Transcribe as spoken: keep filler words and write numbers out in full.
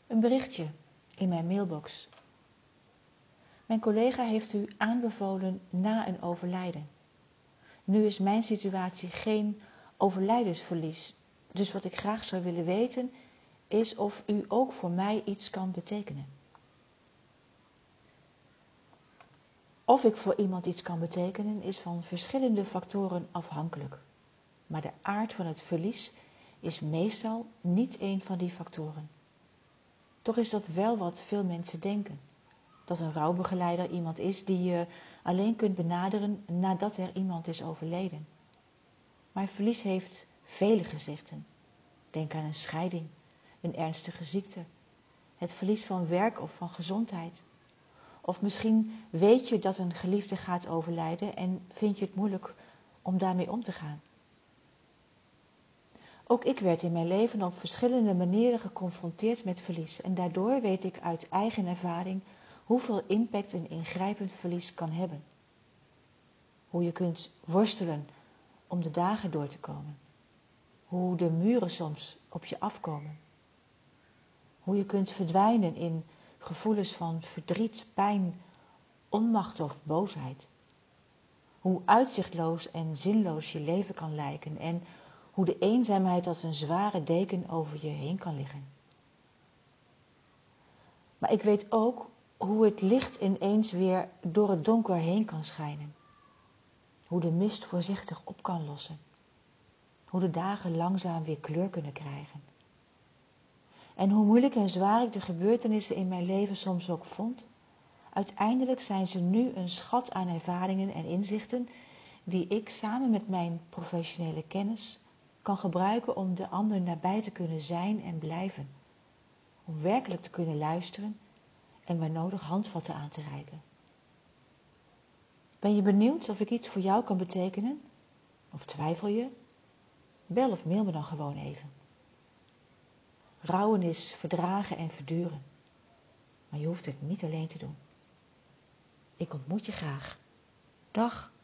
Een berichtje in mijn mailbox. Mijn collega heeft u aanbevolen na een overlijden. Nu is mijn situatie geen overlijdensverlies, dus wat ik graag zou willen weten is of u ook voor mij iets kan betekenen. Of ik voor iemand iets kan betekenen is van verschillende factoren afhankelijk. Maar de aard van het verlies is meestal niet één van die factoren. Toch is dat wel wat veel mensen denken. Dat een rouwbegeleider iemand is die je alleen kunt benaderen nadat er iemand is overleden. Maar verlies heeft vele gezichten. Denk aan een scheiding, een ernstige ziekte, het verlies van werk of van gezondheid. Of misschien weet je dat een geliefde gaat overlijden en vind je het moeilijk om daarmee om te gaan. Ook ik werd in mijn leven op verschillende manieren geconfronteerd met verlies en daardoor weet ik uit eigen ervaring hoeveel impact een ingrijpend verlies kan hebben. Hoe je kunt worstelen om de dagen door te komen. Hoe de muren soms op je afkomen. Hoe je kunt verdwijnen in gevoelens van verdriet, pijn, onmacht of boosheid. Hoe uitzichtloos en zinloos je leven kan lijken en hoe de eenzaamheid als een zware deken over je heen kan liggen. Maar ik weet ook hoe het licht ineens weer door het donker heen kan schijnen. Hoe de mist voorzichtig op kan lossen. Hoe de dagen langzaam weer kleur kunnen krijgen. En hoe moeilijk en zwaar ik de gebeurtenissen in mijn leven soms ook vond, uiteindelijk zijn ze nu een schat aan ervaringen en inzichten die ik samen met mijn professionele kennis kan gebruiken om de ander nabij te kunnen zijn en blijven. Om werkelijk te kunnen luisteren en waar nodig handvatten aan te reiken. Ben je benieuwd of ik iets voor jou kan betekenen? Of twijfel je? Bel of mail me dan gewoon even. Rouwen is verdragen en verduren. Maar je hoeft het niet alleen te doen. Ik ontmoet je graag. Dag.